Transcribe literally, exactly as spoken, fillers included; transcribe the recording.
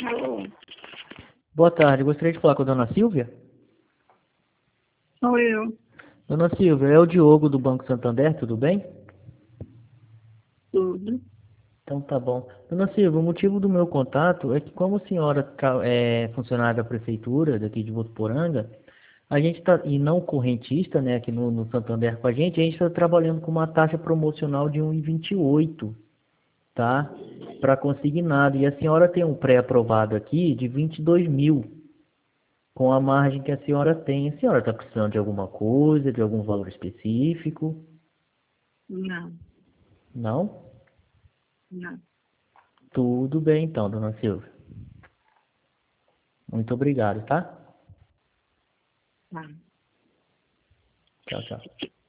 Alô, Boa tarde, gostaria de falar com a dona Silvia? sou eu. Dona Silvia, é o Diogo do Banco Santander, tudo bem? Tudo. Então tá bom. Dona Silvia, o motivo do meu contato é que como a senhora ca- é funcionária da prefeitura daqui de Votuporanga, a gente está, e não correntista, né, aqui no, no Santander com a gente, a gente está trabalhando com uma taxa promocional de um vírgula vinte e oito, tá? Para consignado. E a senhora tem um pré-aprovado aqui de vinte e dois mil, com a margem que a senhora tem. A senhora está precisando de alguma coisa, de algum valor específico? Não, Não? não. Tudo bem então, dona Silvia. Muito obrigado, tá? Tá. Tchau, tchau.